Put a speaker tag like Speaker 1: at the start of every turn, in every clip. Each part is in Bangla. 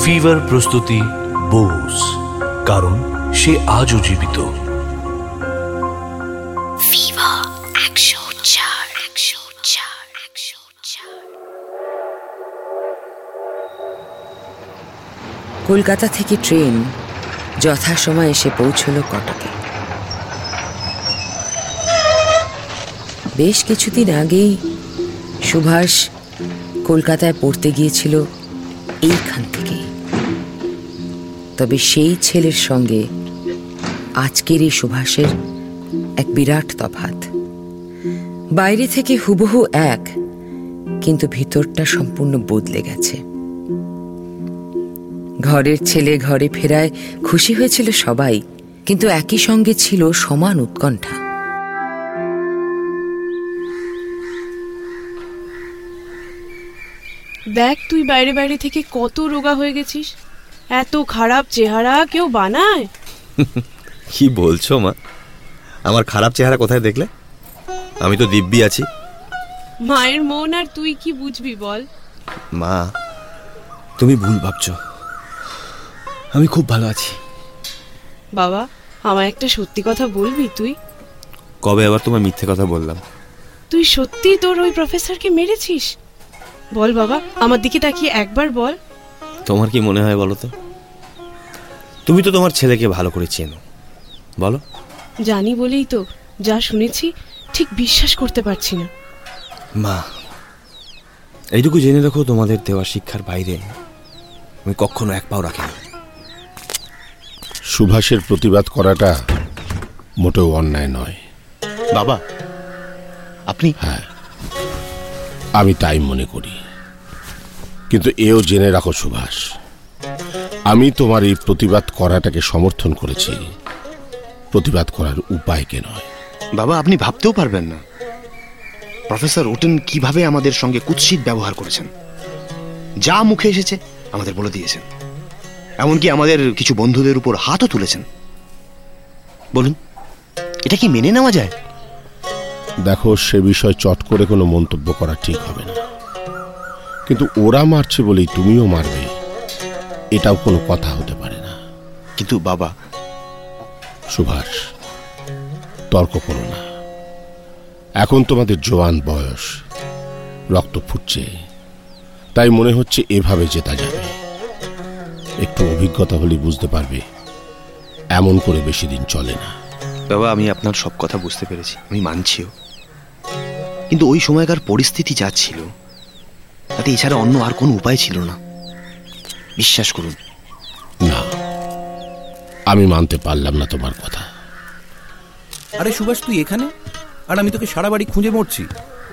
Speaker 1: ফিভার প্রস্তুতি বোস, কারণ সে আজও জীবিত।
Speaker 2: কলকাতা থেকে ট্রেন যথাসময়ে এসে পৌঁছল কটকে। বেশ কিছুদিন আগেই সুভাষ কলকাতায় পড়তে গিয়েছিল এইখান থেকেই। তবে সেই ছেলের সঙ্গে আজকের এই সুভাষের এক বিরাট তফাৎ। বাইরে থেকে হুবহু এক, কিন্তু ভিতরটা সম্পূর্ণ বদলে গেছে। ঘরের ছেলে ঘরে ফেরায় খুশি হয়েছিল সবাই, কিন্তু একই সঙ্গে ছিল সমান উৎকণ্ঠা।
Speaker 3: দেখ, তুই বাইরে বাইরে থেকে কত রোগা হয়ে গেছিস। এত খারাপ চেহারা কেউ বানায়?
Speaker 4: কি বলছো মা? আমার খারাপ চেহারা কোথায় দেখলে? আমি তো দিব্যি আছি।
Speaker 3: মায়ের মন আর তুই কি বুঝবি বল?
Speaker 4: মা, তুমি ভুল ভাবছো। আমি খুব ভালো আছি।
Speaker 3: বাবা, আমায় একটা সত্যি কথা বলবি তুই?
Speaker 4: কবে আবার তোমার মিথ্যে কথা বললাম?
Speaker 3: তুই সত্যি তোর ওই প্রফেসরকে মেরেছিস? বল বাবা, আমার দিকে তাকিয়ে একবার বল।
Speaker 4: তোমার কি মনে হয় বলো তো? তুমি তো তোমার ছেলেকে ভালো করে চেনো, বলো।
Speaker 3: জানি বলেই তো যা শুনেছি ঠিক বিশ্বাস করতে পারছি না।
Speaker 4: মা, এইটুকু জেনে রাখো, তোমাদের দেওয়া শিক্ষার বাইরে আমি কখনো এক পাও রাখিনি।
Speaker 5: সুভাষের প্রতিবাদ করাটা মোটেও অন্যায় নয়।
Speaker 6: বাবা, আপনি?
Speaker 5: হ্যাঁ, আমি তাই মনে করি। কিন্তু এও জেনে রাখো সুভাষ, আমি তোমার এই প্রতিবাদ করাটাকে সমর্থন করেছি, প্রতিবাদ করার উপায়কে নয়।
Speaker 6: বাবা, আপনি ভাবতেও পারবেন না প্রফেসর ওটেন কিভাবে আমাদের সঙ্গে কুৎসিত ব্যবহার করেছেন। যা মুখে এসেছে আমাদের বলে দিয়েছেন, এমনকি আমাদের কিছু বন্ধুদের উপর হাতও তুলেছেন। বলুন, এটা কি মেনে নেওয়া যায়?
Speaker 5: দেখো, সে বিষয় চট করে কোনো মন্তব্য করা ঠিক হবে না, কিন্তু ওরা মারছে বলেই তুমিও মারবে, এটাও কোনো কথা হতে পারে না।
Speaker 6: কিন্তু বাবা।
Speaker 5: সুভাষ, তর্ক করো না। এখন তোমাদের জোয়ান বয়স, রক্ত ফুটছে, তাই মনে হচ্ছে এভাবে জেতা যাবে। একটু অভিজ্ঞতা হলে বুঝতে পারবে এমন করে বেশি দিন চলে না।
Speaker 6: বাবা, আমি আপনার সব কথা বুঝতে পেরেছি, আমি মানছিও। কিন্তু ওই সময়কার পরিস্থিতি যা ছিল, তাতে এছাড়া অন্য আর কোনো উপায় ছিল না। বিশ্বাস করুন।
Speaker 5: না, আমি মানতে পারলাম না তোমার কথা।
Speaker 7: আরে সুভাষ, তুই এখানে? আর আমি তোকে সারা বাড়ি খুঁজে মরছি।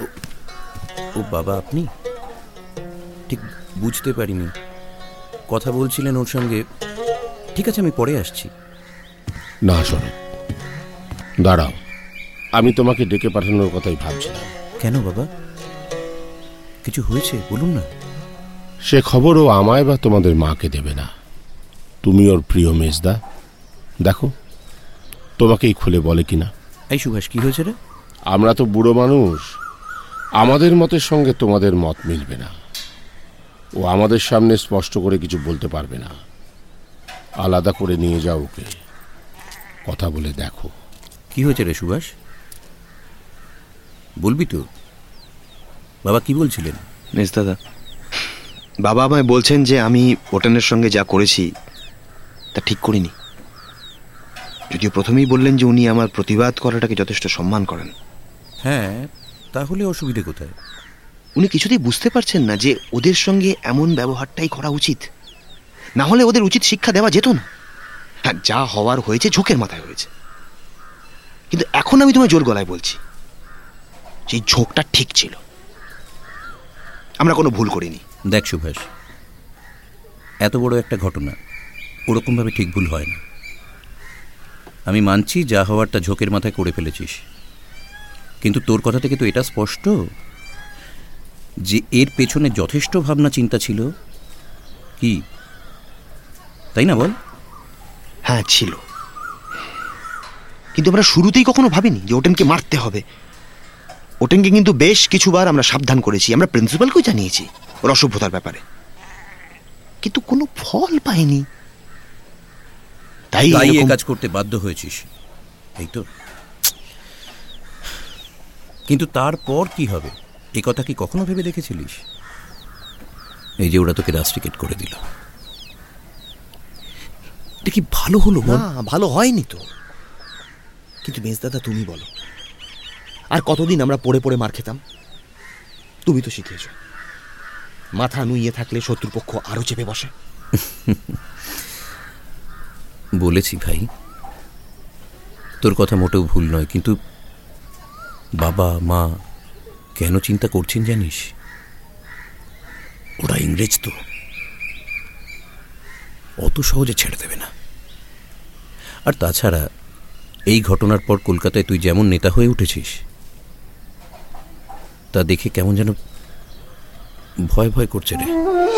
Speaker 7: ও বাবা, আপনি? ঠিক বুঝতে পারিনি। কথা বলছিলেন ওর সঙ্গে। ঠিক আছে, আমি পরে আসছি।
Speaker 5: না শোনো, দাঁড়াও, আমি তোমাকে ডেকে পাঠানোর কথাই ভাবছিলাম।
Speaker 7: কেন বাবা, কিছু হয়েছে? বলুন না।
Speaker 5: সে খবরও আমায় বা তোমাদের মাকে দেবে না। তুমি ওর প্রিয় মেজদা, দেখো তোমাকেই খুলে বলে কিনা।
Speaker 7: এই সুভাষ, কি হয়েছে রে?
Speaker 5: আমরা তো বুড়ো মানুষ, আমাদের মতের সঙ্গে তোমাদের মত মিলবে না। ও আমাদের সামনে স্পষ্ট করে কিছু বলতে পারবে না। আলাদা করে নিয়ে যাও ওকে, কথা বলে দেখো।
Speaker 7: কি হয়েছে রে সুভাষ, বলবি তো? বাবা কি বলছিলেন?
Speaker 6: মেজদাদা, বাবা আমায় বলছেন যে আমি ওটেনের সঙ্গে যা করেছি তা ঠিক করিনি। যদিও প্রথমেই বললেন যে উনি আমার প্রতিবাদ করাটাকে যথেষ্ট সম্মান করেন।
Speaker 7: হ্যাঁ, তাহলে অসুবিধে কোথায়?
Speaker 6: উনি কিছুতেই বুঝতে পারছেন না যে ওদের সঙ্গে এমন ব্যবহারটাই করা উচিত। না হলে ওদের উচিত শিক্ষা দেওয়া যেত না। হ্যাঁ, যা হওয়ার হয়েছে ঝোঁকের মাথায় হয়েছে। কিন্তু এখন আমি তোমায় জোর গলায় বলছি, সেই ঝোঁকটা ঠিক ছিল। আমরা কোনো ভুল করিনি।
Speaker 7: দেখ সুভাষ, এত বড় একটা ঘটনা ওরকমভাবে ঠিক ভুল হয় না। আমি মানছি যা হওয়ার তা ঝোঁকের মাথায় করে ফেলেছিস, কিন্তু তোর কথা থেকে তো এটা স্পষ্ট যে এর পেছনে যথেষ্ট ভাবনা চিন্তা ছিল, কি তাই না বল?
Speaker 6: হ্যাঁ ছিল, কিন্তু আমরা শুরুতেই কখনো ভাবিনি যে ওটেনকে মারতে হবে। ওটেনকে কিন্তু বেশ কিছুবার আমরা সাবধান করেছি, আমরা প্রিন্সিপালকেও জানিয়েছি ওর অসভ্যতার ব্যাপারে। কিন্তু কোনো ফল পায়নি। তাই
Speaker 7: এ কাজ করতে বাধ্য হয়েছিস, এই তো। কিন্তু তারপর কি হবে এ কথা কি কখনো ভেবে দেখেছিলিস? এই যে ওরা তোকে রাস্ট্রিকেট করে দিল, এটা কি ভালো হলো?
Speaker 4: না, ভালো হয়নি তো। কিন্তু মেজদাদা, তুমি বলো, আর কতদিন আমরা পড়ে পড়ে মার খেতাম? তুমি তো শিখিয়েছ, মাথা নুইয়ে থাকলে শত্রুপক্ষ আরো চেপে বসে।
Speaker 7: বলেছি ভাই, তোর কথা মোটেও ভুল নয়, কিন্তু বাবা মা কেন চিন্তা করছেন জানিস? ওরা ইংরেজ তো, অত সহজে ছেড়ে দেবে না। আর তাছাড়া এই ঘটনার পর কলকাতায় তুই যেমন নেতা হয়ে উঠেছিস, তা দেখে কেমন যেন ভয় ভয় করছে রে।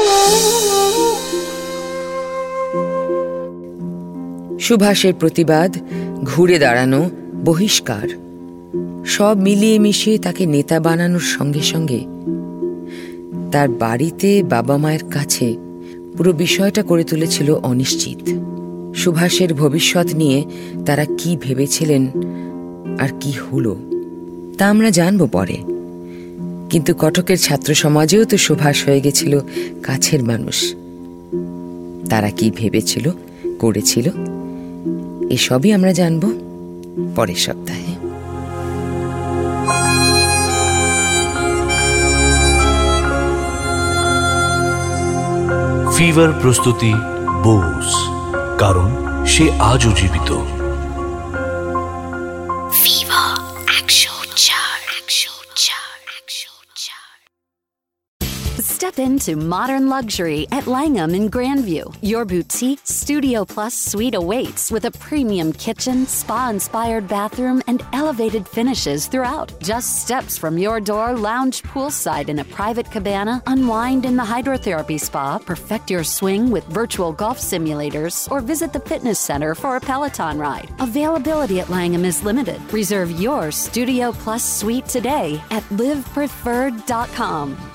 Speaker 2: সুভাষের প্রতিবাদ, ঘুরে দাঁড়ানো, বহিষ্কার সব মিলিয়ে মিশিয়ে তাকে নেতা বানানোর সঙ্গে সঙ্গে তার বাড়িতে বাবা মায়ের কাছে পুরো বিষয়টা করে তুলেছিল অনিশ্চিত। সুভাষের ভবিষ্যৎ নিয়ে তারা কি ভেবেছিলেন আর কি হলো তা আমরা জানবো পরে। কিন্তু কটকের ছাত্র সমাজেও তো সুভাষ হয়ে গেছিল কাছের মানুষ। তারা কি ভেবেছিল, করেছিল, এসবই আমরা জানবো পরের সপ্তাহে।
Speaker 1: ফিভার প্রস্তুতি বোস, কারণ সে আজও জীবিত।
Speaker 8: Step into modern luxury at Langham in Grandview. Your boutique Studio Plus suite awaits with a premium kitchen, spa-inspired bathroom, and elevated finishes throughout. Just steps from your door, lounge poolside in a private cabana, unwind in the hydrotherapy spa, perfect your swing with virtual golf simulators, or visit the fitness center for a Peloton ride. Availability at Langham is limited. Reserve your Studio Plus suite today at livepreferred.com.